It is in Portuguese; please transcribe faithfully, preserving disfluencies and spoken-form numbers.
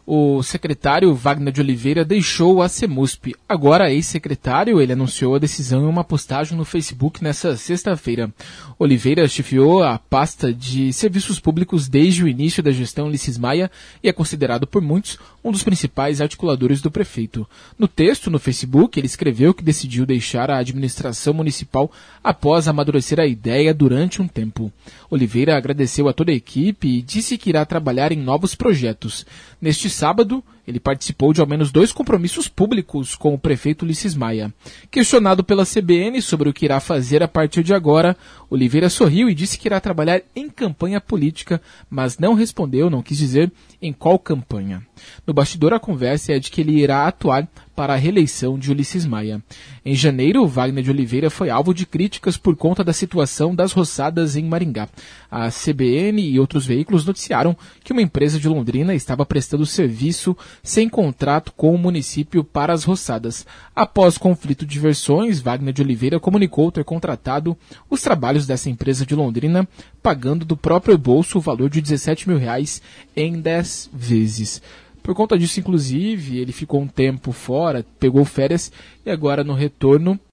O secretário Wagner de Oliveira deixou a Semusp. Agora ex-secretário, ele anunciou a decisão em uma postagem no Facebook nesta sexta-feira. Oliveira chefiou a pasta de serviços públicos desde o início da gestão Ulisses Maia e é considerado por muitos um dos principais articuladores do prefeito. No texto no Facebook, ele escreveu que decidiu deixar a administração municipal após amadurecer a ideia durante um tempo. Oliveira agradeceu a toda a equipe e disse que irá trabalhar em novos projetos. Neste sábado, ele participou de ao menos dois compromissos públicos com o prefeito Ulisses Maia. Questionado pela C B N sobre o que irá fazer a partir de agora, Oliveira sorriu e disse que irá trabalhar em campanha política, mas não respondeu, não quis dizer em qual campanha. No bastidor, a conversa é de que ele irá atuar para a reeleição de Ulisses Maia. Em janeiro, Wagner de Oliveira foi alvo de críticas por conta da situação das roçadas em Maringá. A C B N e outros veículos noticiaram que uma empresa de Londrina estava prestando serviço sem contrato com o município para as roçadas. Após conflito de versões, Wagner de Oliveira comunicou ter contratado os trabalhos dessa empresa de Londrina, pagando do próprio bolso o valor de dezessete mil reais em dez vezes. Por conta disso, inclusive, ele ficou um tempo fora, pegou férias e agora no retorno